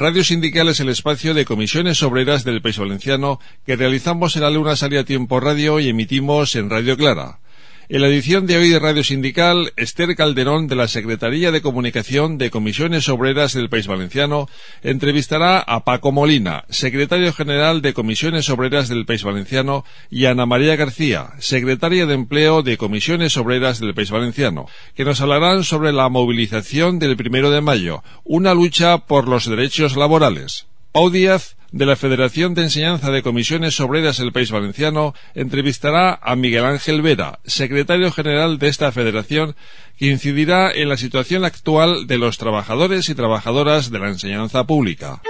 Radio Sindical es el espacio de comisiones obreras del País Valenciano que realizamos en la Luna Salia Tiempo Radio y emitimos en Radio Clara. En la edición de hoy de Radio Sindical, Esther Calderón, de la Secretaría de Comunicación de Comisiones Obreras del País Valenciano, entrevistará a Paco Molina, secretario general de Comisiones Obreras del País Valenciano, y a Ana María García, secretaria de Empleo de Comisiones Obreras del País Valenciano, que nos hablarán sobre la movilización del 1 de mayo, una lucha por los derechos laborales. Pau Díaz, de la Federación de Enseñanza de Comisiones Obreras del País Valenciano, entrevistará a Miguel Ángel Vera, secretario general de esta federación, que incidirá en la situación actual de los trabajadores y trabajadoras de la enseñanza pública.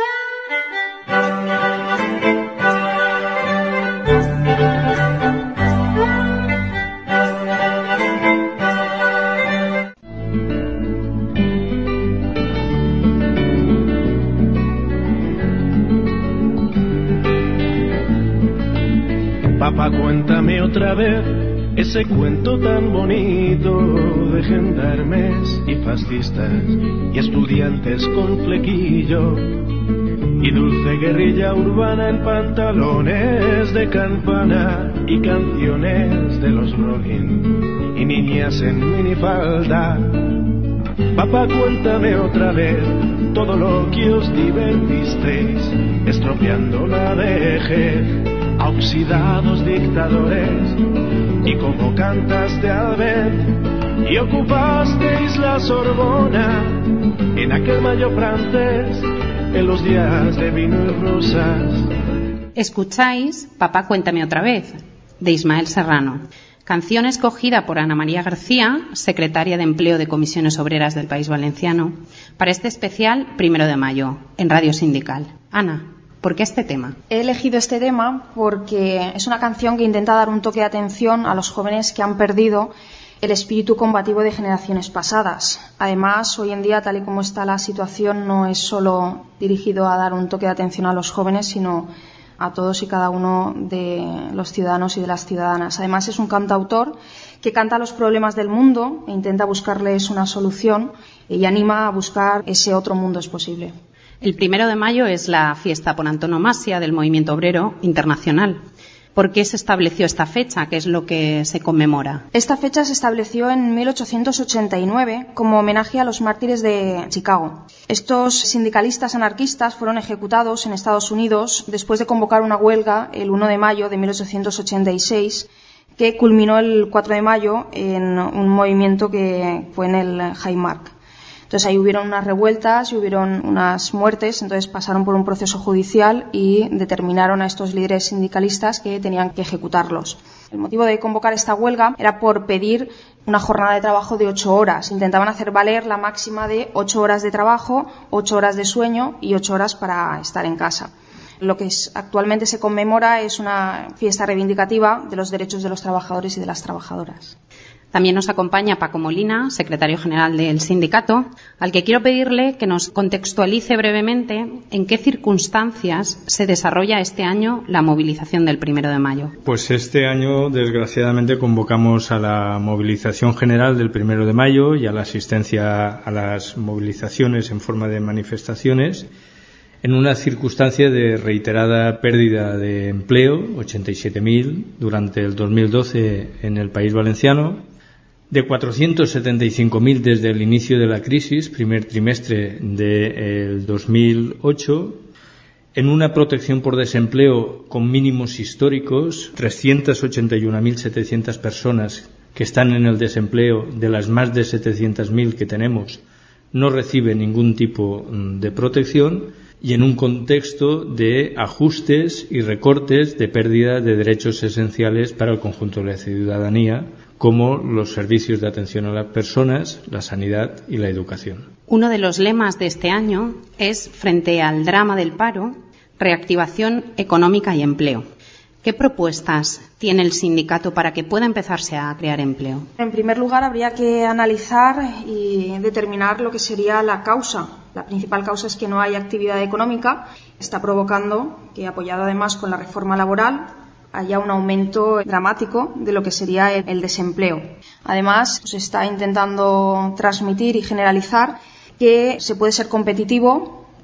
Papá, cuéntame otra vez ese cuento tan bonito de gendarmes y fascistas y estudiantes con flequillo y dulce guerrilla urbana en pantalones de campana y canciones de los Rolling y niñas en minifalda. Papá, cuéntame otra vez todo lo que os divertisteis estropeando la vejez a oxidados dictadores, y cómo cantaste al ver y ocupasteis la Sorbona en aquel mayo francés, en los días de vino y rosas. Escucháis Papá, cuéntame otra vez, de Ismael Serrano, canción escogida por Ana María García, secretaria de Empleo de Comisiones Obreras del País Valenciano, para este especial 1 de mayo, en Radio Sindical. Ana, ¿por qué este tema? He elegido este tema porque es una canción que intenta dar un toque de atención a los jóvenes que han perdido el espíritu combativo de generaciones pasadas. Además, hoy en día, tal y como está la situación, no es solo dirigido a dar un toque de atención a los jóvenes, sino a todos y cada uno de los ciudadanos y de las ciudadanas. Además, es un cantautor que canta los problemas del mundo e intenta buscarles una solución y anima a buscar ese otro mundo es posible. El 1 de mayo es la fiesta por antonomasia del movimiento obrero internacional. ¿Por qué se estableció esta fecha? ¿Qué es lo que se conmemora? Esta fecha se estableció en 1889 como homenaje a los mártires de Chicago. Estos sindicalistas anarquistas fueron ejecutados en Estados Unidos después de convocar una huelga el 1 de mayo de 1886 que culminó el 4 de mayo en un movimiento que fue en el Hyde Park. Entonces ahí hubieron unas revueltas y hubieron unas muertes, entonces pasaron por un proceso judicial y determinaron a estos líderes sindicalistas que tenían que ejecutarlos. El motivo de convocar esta huelga era por pedir una jornada de trabajo de 8 horas. Intentaban hacer valer la máxima de 8 horas de trabajo, 8 horas de sueño y 8 horas para estar en casa. Lo que actualmente se conmemora es una fiesta reivindicativa de los derechos de los trabajadores y de las trabajadoras. También nos acompaña Paco Molina, secretario general del sindicato, al que quiero pedirle que nos contextualice brevemente en qué circunstancias se desarrolla este año la movilización del 1 de mayo. Pues este año, desgraciadamente, convocamos a la movilización general del 1 de mayo y a la asistencia a las movilizaciones en forma de manifestaciones en una circunstancia de reiterada pérdida de empleo, 87.000 durante el 2012 en el País Valenciano, de 475.000 desde el inicio de la crisis, primer trimestre del 2008, en una protección por desempleo con mínimos históricos, 381.700 personas que están en el desempleo, de las más de 700.000 que tenemos, no reciben ningún tipo de protección, y en un contexto de ajustes y recortes de pérdida de derechos esenciales para el conjunto de la ciudadanía, como los servicios de atención a las personas, la sanidad y la educación. Uno de los lemas de este año es, frente al drama del paro, reactivación económica y empleo. ¿Qué propuestas tiene el sindicato para que pueda empezarse a crear empleo? En primer lugar, habría que analizar y determinar lo que sería la causa. La principal causa es que no hay actividad económica. Está provocando que, apoyado además con la reforma laboral, haya un aumento dramático de lo que sería el desempleo. Además, se está intentando transmitir y generalizar que se puede ser competitivo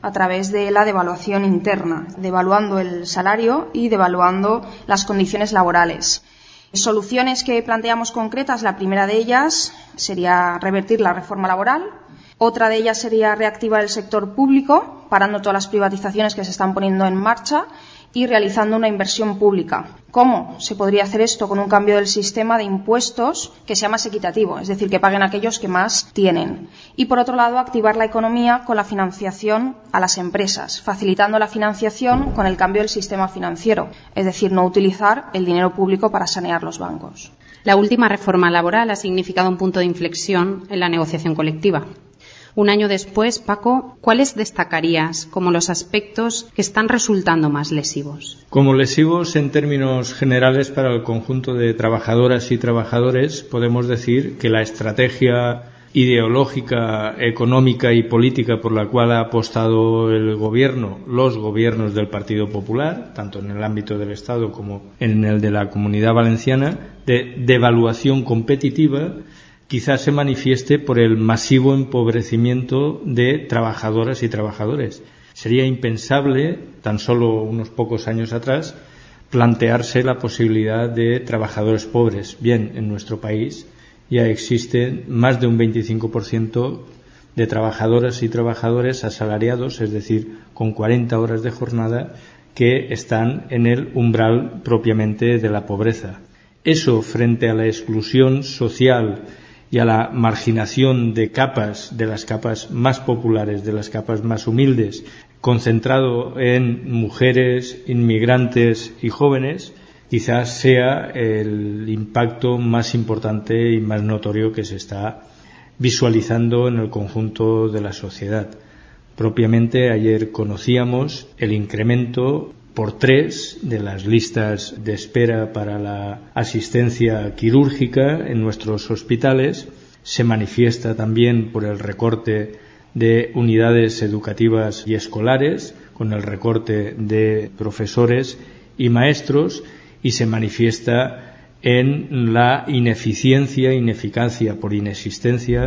a través de la devaluación interna, devaluando el salario y devaluando las condiciones laborales. Soluciones que planteamos concretas, la primera de ellas sería revertir la reforma laboral. Otra de ellas sería reactivar el sector público, parando todas las privatizaciones que se están poniendo en marcha y realizando una inversión pública. ¿Cómo se podría hacer esto? Con un cambio del sistema de impuestos que sea más equitativo, es decir, que paguen aquellos que más tienen. Y, por otro lado, activar la economía con la financiación a las empresas, facilitando la financiación con el cambio del sistema financiero, es decir, no utilizar el dinero público para sanear los bancos. La última reforma laboral ha significado un punto de inflexión en la negociación colectiva. Un año después, Paco, ¿cuáles destacarías como los aspectos que están resultando más lesivos? Como lesivos en términos generales para el conjunto de trabajadoras y trabajadores, podemos decir que la estrategia ideológica, económica y política por la cual ha apostado el gobierno, los gobiernos del Partido Popular, tanto en el ámbito del Estado como en el de la Comunidad Valenciana, de devaluación competitiva, quizás se manifieste por el masivo empobrecimiento de trabajadoras y trabajadores. Sería impensable, tan solo unos pocos años atrás, plantearse la posibilidad de trabajadores pobres. Bien, en nuestro país ya existen más de un 25% de trabajadoras y trabajadores asalariados, es decir, con 40 horas de jornada, que están en el umbral propiamente de la pobreza. Eso, frente a la exclusión social y a la marginación de las capas más populares, de las capas más humildes, concentrado en mujeres, inmigrantes y jóvenes, quizás sea el impacto más importante y más notorio que se está visualizando en el conjunto de la sociedad. Propiamente ayer conocíamos el incremento por 3 de las listas de espera para la asistencia quirúrgica en nuestros hospitales. Se manifiesta también por el recorte de unidades educativas y escolares, con el recorte de profesores y maestros, y se manifiesta en la ineficiencia, ineficacia por inexistencia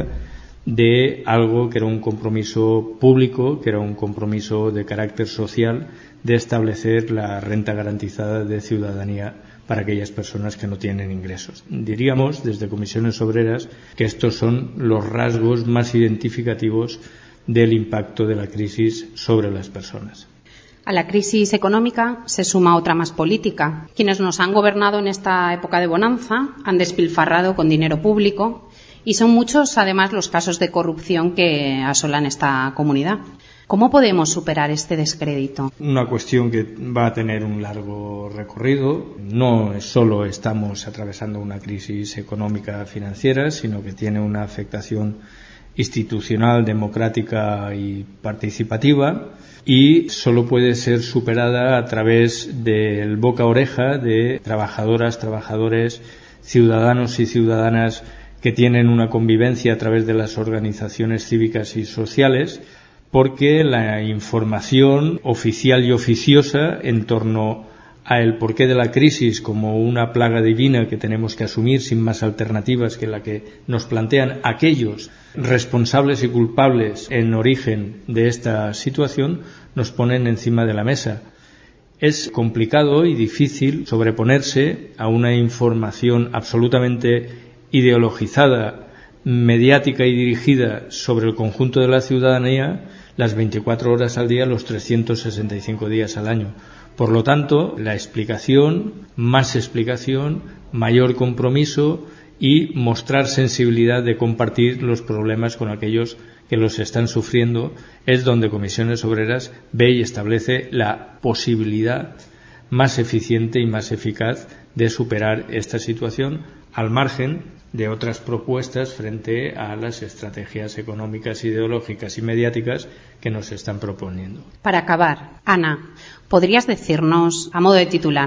de algo que era un compromiso público, que era un compromiso de carácter social, de establecer la renta garantizada de ciudadanía para aquellas personas que no tienen ingresos. Diríamos, desde Comisiones Obreras, que estos son los rasgos más identificativos del impacto de la crisis sobre las personas. A la crisis económica se suma otra más política. Quienes nos han gobernado en esta época de bonanza han despilfarrado con dinero público y son muchos, además, los casos de corrupción que asolan esta comunidad. ¿Cómo podemos superar este descrédito? Una cuestión que va a tener un largo recorrido. No solo estamos atravesando una crisis económica financiera, sino que tiene una afectación institucional, democrática y participativa, y solo puede ser superada a través del boca a oreja de trabajadoras, trabajadores, ciudadanos y ciudadanas que tienen una convivencia a través de las organizaciones cívicas y sociales, porque la información oficial y oficiosa en torno a el porqué de la crisis como una plaga divina que tenemos que asumir sin más alternativas que la que nos plantean aquellos responsables y culpables en origen de esta situación, nos ponen encima de la mesa. Es complicado y difícil sobreponerse a una información absolutamente ideologizada, mediática y dirigida sobre el conjunto de la ciudadanía las 24 horas al día, los 365 días al año. Por lo tanto, la explicación, mayor compromiso y mostrar sensibilidad de compartir los problemas con aquellos que los están sufriendo es donde Comisiones Obreras ve y establece la posibilidad más eficiente y más eficaz de superar esta situación, al margen de otras propuestas frente a las estrategias económicas, ideológicas y mediáticas que nos están proponiendo. Para acabar, Ana, ¿podrías decirnos, a modo de titular,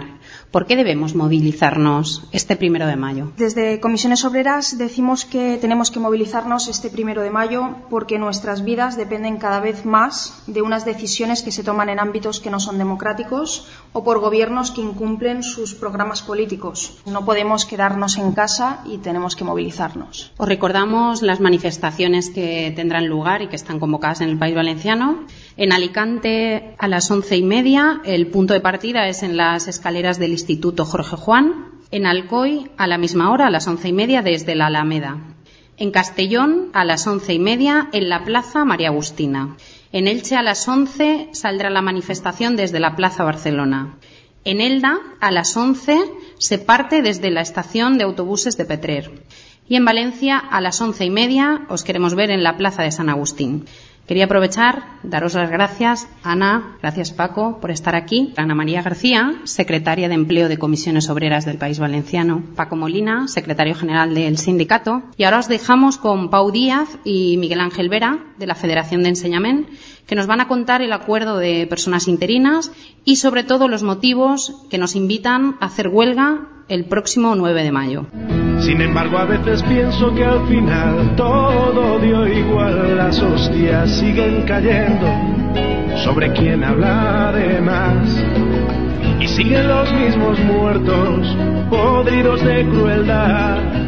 ¿Por qué debemos movilizarnos este 1 de mayo? Desde Comisiones Obreras decimos que tenemos que movilizarnos este 1 de mayo porque nuestras vidas dependen cada vez más de unas decisiones que se toman en ámbitos que no son democráticos o por gobiernos que incumplen sus programas políticos. No podemos quedarnos en casa y tenemos que movilizarnos. Os recordamos las manifestaciones que tendrán lugar y que están convocadas en el País Valenciano. En Alicante, a las 11:30, el punto de partida es en las escaleras del Instituto Jorge Juan. En Alcoy, a la misma hora, a las 11:30, desde la Alameda. En Castellón, a las 11:30, en la Plaza María Agustina. En Elche, a las 11, saldrá la manifestación desde la Plaza Barcelona. En Elda, a las 11, se parte desde la estación de autobuses de Petrer. Y en Valencia, a las 11:30, os queremos ver en la Plaza de San Agustín. Quería aprovechar, daros las gracias, Ana, gracias Paco, por estar aquí. Ana María García, secretaria de Empleo de Comisiones Obreras del País Valenciano. Paco Molina, secretario general del sindicato. Y ahora os dejamos con Pau Díaz y Miguel Ángel Vera, de la Federación de Enseñament, que nos van a contar el acuerdo de personas interinas y sobre todo los motivos que nos invitan a hacer huelga el próximo 9 de mayo. Sin embargo, a veces pienso que al final todo dio igual, las hostias siguen cayendo sobre quien habla de más. Y siguen los mismos muertos, podridos de crueldad.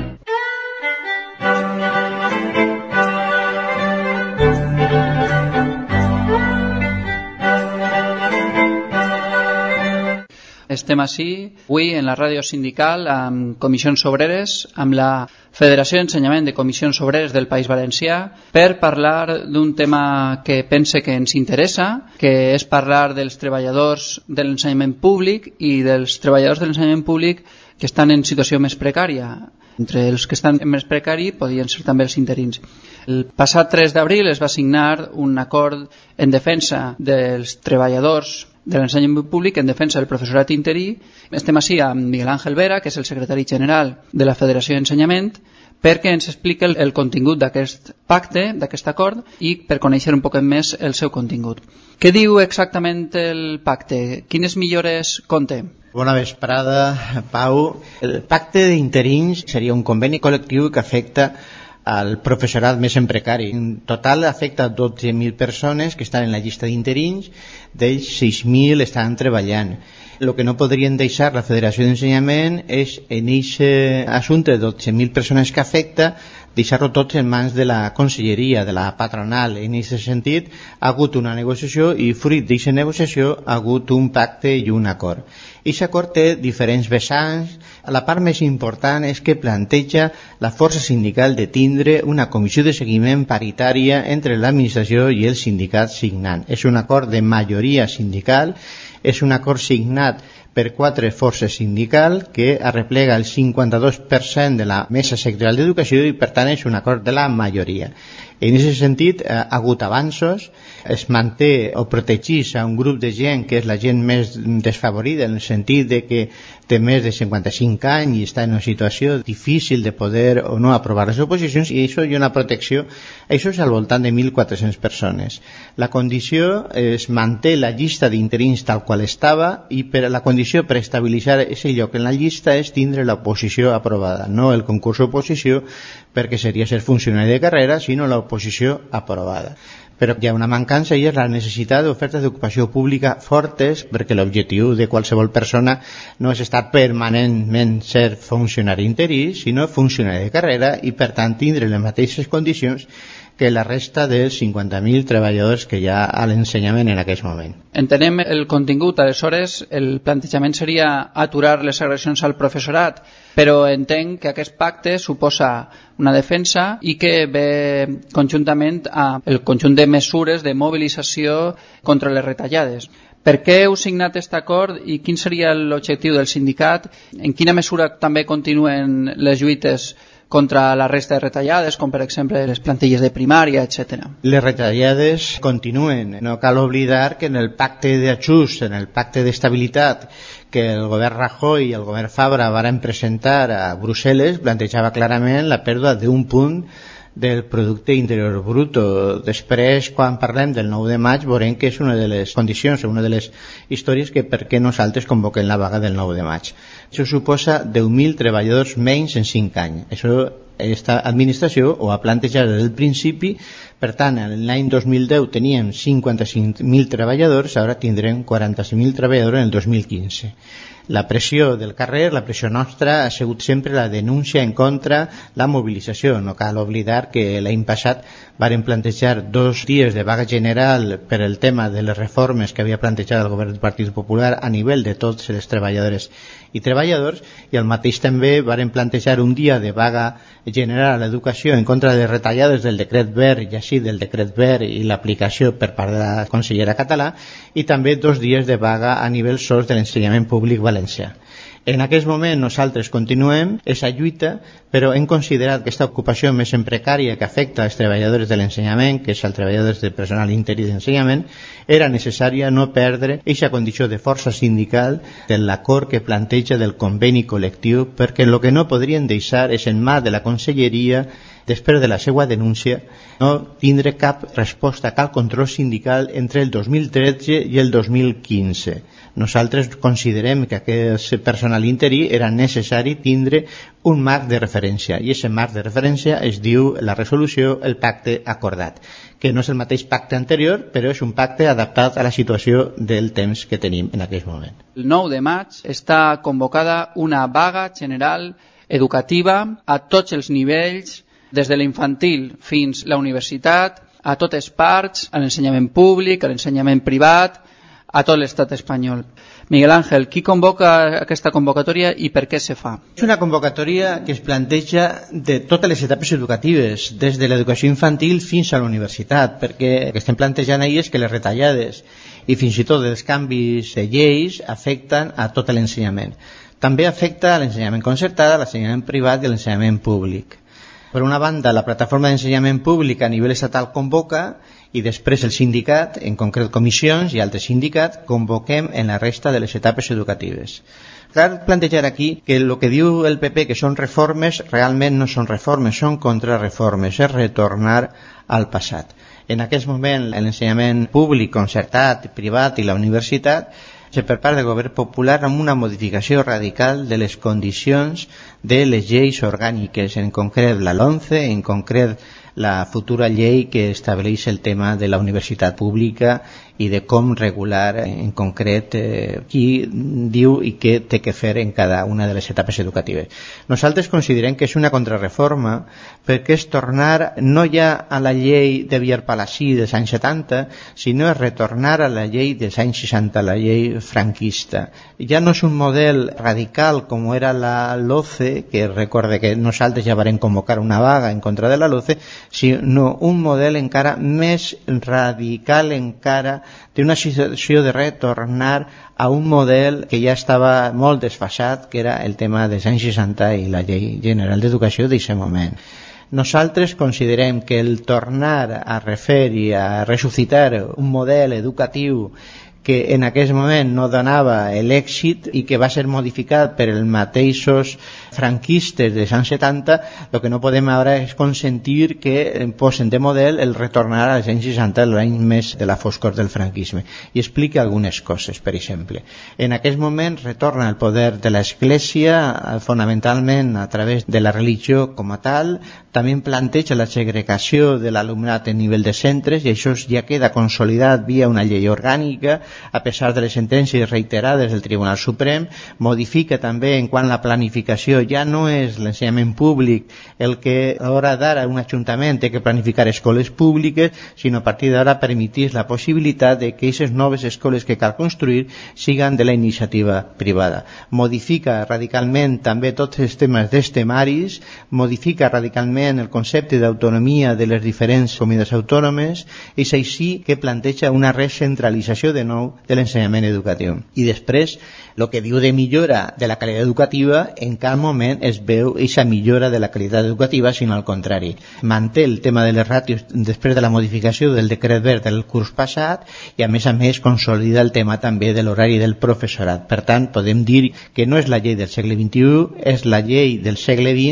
Estem ací avui en la ràdio sindical amb Comissions Obreres, amb la Federació d'Ensenyament de Comissions Obreres del País Valencià, per parlar d'un tema que pense que ens interessa, que és parlar dels treballadors de l'ensenyament públic i dels treballadors de l'ensenyament públic que estan en situació més precària. Entre els que estan més precari podien ser també els interins. El passat 3 d'abril es va signar un acord en defensa dels treballadors de l'ensenyament públic, en defensa del professorat interí. Estem així amb Miguel Ángel Vera, que és el secretari general de la Federació d'Ensenyament, perquè ens explica el contingut d'aquest pacte, d'aquest acord, i per conèixer un poc més el seu contingut. Què diu exactament el pacte? Quines millores conté? Bona vesprada, Pau. El pacte d'interins seria un conveni col·lectiu que afecta al professorat més en precari. En total afecta 12.000 persones que estan en la llista d'interins, d'ells 6.000 estan treballant. El que no podrien deixar la Federació d'Ensenyament és en aquest assumpte de 12.000 persones que afecta deixar-lo tot en mans de la conselleria, de la patronal. En aquest sentit ha hagut una negociació i fruit d'aquesta negociació ha hagut un pacte i un acord. Aquest acord té diferents vessants. La part més important és que planteja la força sindical de tindre una comissió de seguiment paritària entre l'administració i el sindicat signant. És un acord de majoria sindical, és un acord signat per 4 forces sindicals que arreplega el 52% de la mesa sectorial d'educació i per tant és un acord de la majoria. En aquest sentit ha hagut avanços, es manté o protegeix a un grup de gent que és la gent més desfavorida en el sentit de que té més de 55 anys i està en una situació difícil de poder o no aprovar les oposicions, i això hi ha una protecció. Això és al voltant de 1.400 persones. La condició es manté la llista d'interins tal qual estava, i per la condició per estabilitzar aquest lloc en la llista és tindre l'oposició aprovada, no el concurs d'oposició, perquè seria ser funcionari de carrera, sinó l'oposició aprovada. Però hi ha una mancança i és la necessitat d'ofertes d'ocupació pública fortes, perquè l'objectiu de qualsevol persona no és estar permanentment ser funcionari interí, sinó funcionari de carrera i per tant tindre les mateixes condicions que la resta dels 50.000 treballadors que hi ha a l'ensenyament en aquest moment. Entenem el contingut, aleshores el plantejament seria aturar les agressions al professorat, però entenc que aquest pacte suposa una defensa i que ve conjuntament amb el conjunt de mesures de mobilització contra les retallades. Per què heu signat aquest acord i quin seria l'objectiu del sindicat? En quina mesura també continuen les lluites contra la resta de retallades, com per exemple les plantilles de primària, etc. Les retallades continuen. No cal oblidar que en el pacte d'ajust, en el pacte d'estabilitat que el govern Rajoy i el govern Fabra varen presentar a Brussel·les, plantejava clarament la pèrdua d'un punt del producte interior brut. Després, quan parlem del 9 de maig, veurem que és una de les condicions, una de les històries que per què nosaltres convoquem la vaga del 9 de maig. Això suposa 10.000 treballadors menys en 5 anys. Això aquesta administració ho ha plantejat des del principi. Per tant, l'any 2010 teníem 55.000 treballadors, ara tindrem 45.000 treballadors en el 2015. La pressió del carrer, la pressió nostra, ha sigut sempre la denúncia en contra, la mobilització. No cal oblidar que l'any passat varen plantejar 2 dies de vaga general per el tema de les reformes que havia plantejat el govern del Partit Popular a nivell de tots les treballadores i treballadors, i al mateix també varen plantejar un dia de vaga general a l'educació en contra de retallades del decret Wert i així del decret Wert i l'aplicació per part de la consellera Català, i també 2 dies de vaga a nivell sols de l'ensenyament públic valencià. En aquest moment nosaltres continuem aquesta lluita, però hem considerat que aquesta ocupació més en precària que afecta als treballadors de l'ensenyament, que és els treballadors de personal interí d'ensenyament, era necessària no perdre aquesta condició de força sindical de l'acord que planteja del conveni col·lectiu, perquè el que no podrien deixar és en mà de la conselleria, després de la seva denúncia, no tindre cap resposta, cap control sindical entre el 2013 i el 2015. Nosaltres considerem que aquest personal interí era necessari tindre un marc de referència, i aquest marc de referència es diu la resolució, el pacte acordat, que no és el mateix pacte anterior, però és un pacte adaptat a la situació del temps que tenim en aquest moment. El 9 de maig està convocada una vaga general educativa a tots els nivells, des de l'infantil fins a la universitat, a totes parts, a l'ensenyament públic, a l'ensenyament privat, a tot l'estat espanyol. Miguel Ángel, qui convoca aquesta convocatòria i per què se fa? És una convocatòria que es planteja de totes les etapes educatives, des de l'educació infantil fins a la universitat, perquè el que estem plantejant ahir és que les retallades i fins i tot els canvis de lleis afecten a tot l'ensenyament. També afecta a l'ensenyament concertat, a l'ensenyament privat i a l'ensenyament públic. Per una banda, la plataforma d'ensenyament públic a nivell estatal convoca, i després el sindicat, en concret comissions i altres sindicats, convoquem en la resta de les etapes educatives. Cal plantejar aquí que el que diu el PP que són reformes, realment no són reformes, són contrarreformes, és retornar al passat. En aquest moment, l'ensenyament públic, concertat, privat i la universitat per part del govern popular amb una modificació radical de les condicions de les lleis orgàniques, en concret la LOMCE, en concret la futura llei que estableix el tema de la universitat pública i de com regular en concret qui diu i què té que fer en cada una de les etapes educatives. Nosaltres considerem que és una contrarreforma perquè és tornar no ja a la llei de Vier-Palací dels anys 70, sinó és retornar a la llei dels anys 60, la llei franquista. Ja no és un model radical com era la LOCE, que recorde que nosaltres ja vam convocar una vaga en contra de la LOCE, sinó un model encara més radical encara d'una situació de retornar a un model que ja estava molt desfasat, que era el tema dels anys 60 i la llei general d'educació d'aquest moment. Nosaltres considerem que el tornar a refer i a ressuscitar un model educatiu que en aquest moment no donava l'èxit i que va ser modificat per els mateixos franquistes dels anys 70, el que no podem ara és consentir que posen de model el retornar als anys 60, l'any més de la foscor del franquisme. I explica algunes coses, per exemple. En aquest moment retorna el poder de l'Església fonamentalment a través de la religió com a tal, també planteja la segregació de l'alumnat a nivell de centres i això ja queda consolidat via una llei orgànica, a pesar de les sentències reiterades del Tribunal Suprem. Modifica també en quant a la planificació, ja no és l'ensenyament públic el que a l'hora d'ara un ajuntament té que planificar escoles públiques, sinó a partir d'ara permetís la possibilitat de que aquestes noves escoles que cal construir siguen de la iniciativa privada. Modifica radicalment també tots els temes dels temaris, modifica radicalment el concepte d'autonomia de les diferents comunitats autònomes, i és així que planteja una recentralització de nou de l'ensenyament educatiu. I després, el que diu de millora de la qualitat educativa, en cap moment es veu aquesta millora de la qualitat educativa, sinó al contrari. Manté el tema de les ràtios després de la modificació del decret Wert del curs passat i a més consolida el tema també de l'horari del professorat. Per tant, podem dir que no és la llei del segle XXI, és la llei del segle XX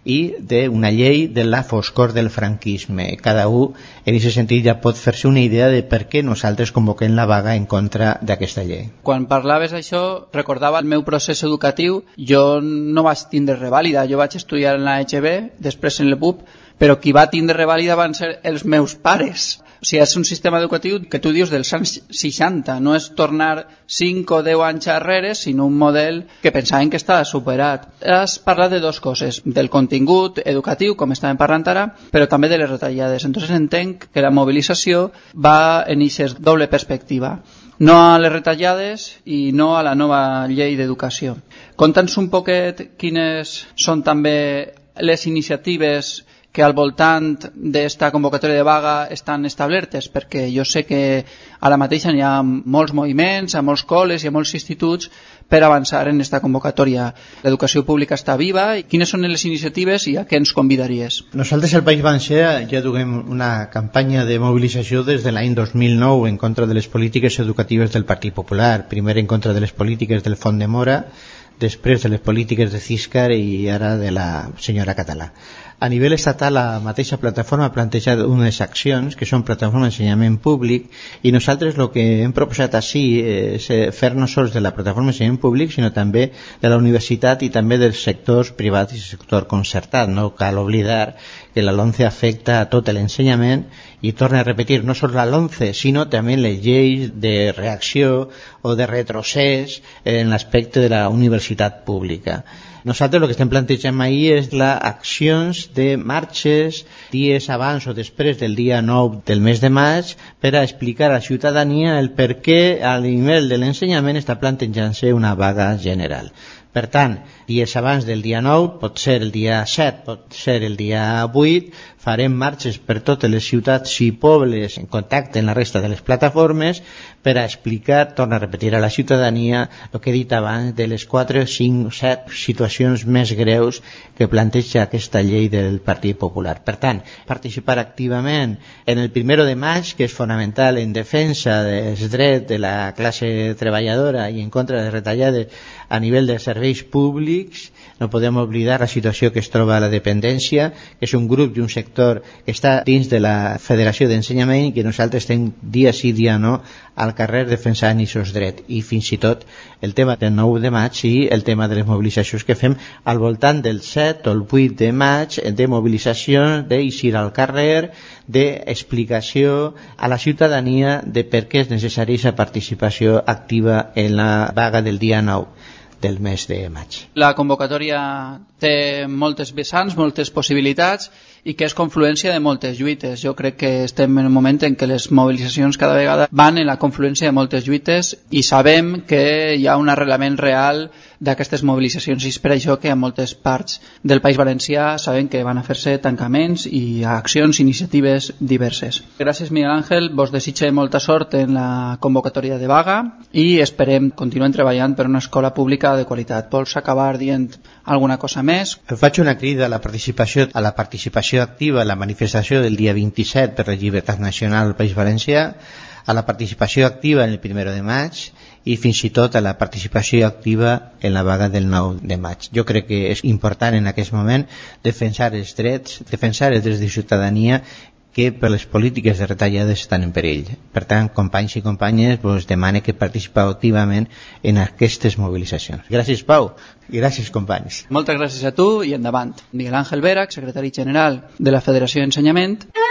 i d'una llei de la foscor del franquisme. Cada un, en aquest sentit, ja pot fer-se una idea de per què nosaltres convoquem la vaga en contra d'aquesta llei. Quan parlaves això, recordava el meu procés educatiu. Jo no vaig tindre revàlida, jo vaig estudiar en la EGB, després en l'EPUB, però qui va tindre revàlida van ser els meus pares. O sigui, és un sistema educatiu que tu dius dels anys 60, no és tornar 5 o 10 anys arrere, sinó un model que pensaven que estava superat. Has parlat de dues coses, del contingut educatiu, com estàvem parlant ara, però també de les retallades. Entonces entenc que la mobilització va en aquesta doble perspectiva. No a les retallades i no a la nova llei d'educació. Conta'ns un poquet quines són també les iniciatives que al voltant d'esta convocatòria de vaga estan establertes, perquè jo sé que ara mateix hi ha molts moviments, a molts col·les i a molts instituts per avançar en esta convocatòria. L'educació pública està viva. Quines són les iniciatives i a què ens convidaries? Nosaltres al País Valencià ja duguem una campanya de mobilització des de l'any 2009 en contra de les polítiques educatives del Partit Popular, primer en contra de les polítiques del Font de Mora, després de les polítiques de Císcar i ara de la senyora Català. A nivell estatal, la mateixa plataforma ha plantejat unes accions que són plataforma d'ensenyament públic, i nosaltres el que hem proposat així és fer no sols de la plataforma d'ensenyament públic, sinó també de la universitat i també dels sectors privats i del sector concertat. No cal oblidar que la LOMCE afecta a tot l'ensenyament i torna a repetir no sols la LOMCE, sinó també les lleis de reacció o de retrocés en l'aspecte de la universitat pública. Nosaltres el que estem plantejant ahir és les accions de marxes dies abans o després del dia 9 del mes de maig per a explicar a la ciutadania el per què a nivell de l'ensenyament està plantejant-se una vaga general. Per tant, dies abans del dia 9, pot ser el dia 7, pot ser el dia 8, farem marxes per totes les ciutats i pobles en contacte amb la resta de les plataformes per a explicar, torna a repetir a la ciutadania el que he dit abans de les 4, 5, 7 situacions més greus que planteja aquesta llei del Partit Popular. Per tant, participar activament en el 1 de maig, que és fonamental en defensa dels drets de la classe treballadora i en contra de les retallades a nivell de serveis públics. No podem oblidar la situació que es troba a la dependència, que és un grup i un sector que està dins de la Federació d'Ensenyament i que nosaltres estem dia sí, dia no, al carrer defensant aquests drets. I fins i tot el tema del 9 de maig i el tema de les mobilitzacions que fem al voltant del 7 o el 8 de maig, de mobilització, d'eixir al carrer, d'explicació a la ciutadania de per què és necessària aquesta participació activa en la vaga del dia 9 del mes de maig. La convocatòria té moltes vessants, moltes possibilitats i que és confluència de moltes lluites. Jo crec que estem en un moment en què les mobilitzacions cada vegada van en la confluència de moltes lluites i sabem que hi ha un arrelament real d'aquestes mobilitzacions i és per això que a moltes parts del País Valencià sabem que van a fer-se tancaments i accions, iniciatives diverses. Gràcies, Miguel Ángel, vos desitge molta sort en la convocatòria de vaga i esperem continuar treballant per una escola pública de qualitat. Vols acabar dient alguna cosa més? Faig una crida a la participació activa en la manifestació del dia 27 per la llibertat nacional al País Valencià, a la participació activa en el 1 de maig i fins i tot a la participació activa en la vaga del 9 de maig. Jo crec que és important en aquest moment defensar els drets de ciutadania que per les polítiques de retallades estan en perill. Per tant, companys i companyes, vos demane que participeu activament en aquestes mobilitzacions. Gràcies, Pau, i gràcies, companys. Moltes gràcies a tu i endavant. Miguel Ángel Vera, secretari general de la Federació d'Ensenyament.